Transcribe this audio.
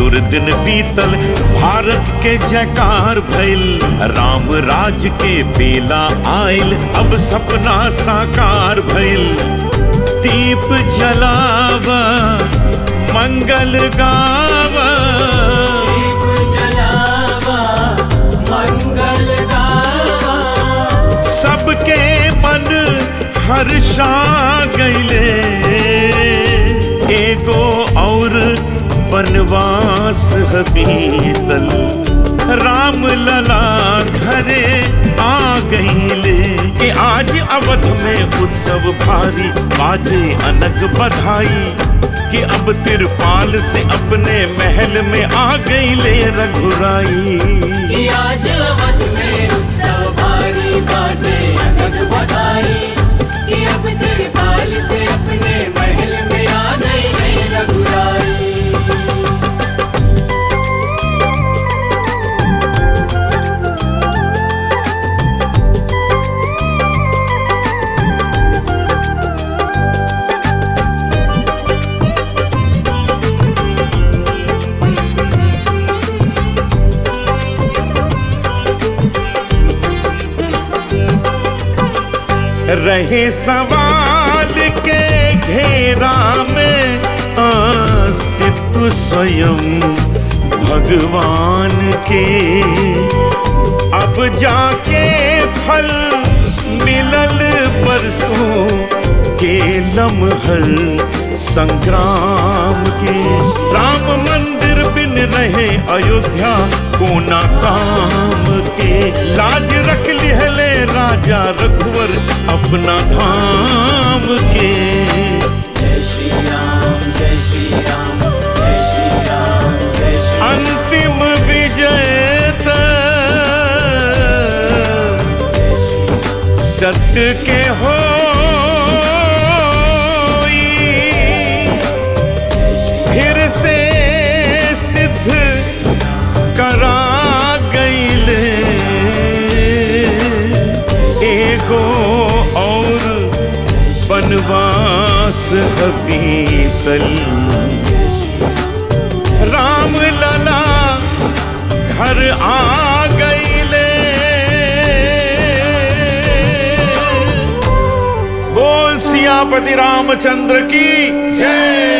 दुर्दिन बीतल, भारत के जयकार भइल, राम राज के बेला आइल, अब सपना साकार भइल। दीप जलावा मंगल गावा, दीप जलावा मंगल गावा, सबके मन हर्षा गइले। एगो और वनवास बीतल, राम लला घरे आ गइले। कि आज अवध में उत्सव भारी, बाजे अनक बधाई, कि अब तिरपाल से अपने महल में आ गइले रघुराई। कि आज अवध में उत्सव भारी, बाजे अनक बधाई, कि अब तिरपाल से अपने महल में आ गइले रघुराई। रहे सवाल के घेरा में अस्तित्व स्वयं भगवान के, अब जाके फल मिलल परसों के लम्हर संग्राम के। राम मंदिर बिन रहे अयोध्या कोना काम के, लाज रख लिहले राजा रघुवर अपना धाम के। जय श्री राम जय श्री राम जय श्री राम जय श्री राम। अंतिम विजय त सत्य के हो, फिर से सिद्ध करा गइले। एगो और वनवास बीतल, राम लला घर आ गइले। बोल सियापति रामचंद्र की जय।